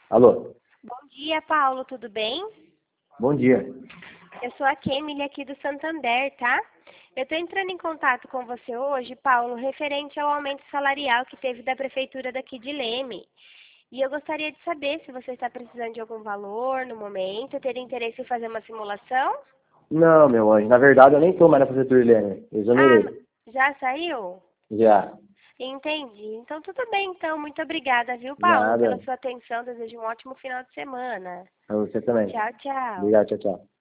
Alô? Bom dia, Paulo, tudo bem? Bom dia. Eu sou a Kemily aqui do Santander, tá? Eu estou entrando em contato com você hoje, Paulo, referente ao aumento salarial que teve da prefeitura daqui de Leme. E eu gostaria de saber se você está precisando de algum valor no momento, ter interesse em fazer uma simulação? Não, meu anjo, na verdade eu nem estou mais na prefeitura de Leme. Eu Ah, exonerei. já saiu? Já. Entendi. Então, tudo bem, então. Muito obrigada, viu, Paulo, pela Nada. sua atenção. Desejo um ótimo final de semana. Pra você também. Tchau, tchau. Obrigado, tchau, tchau.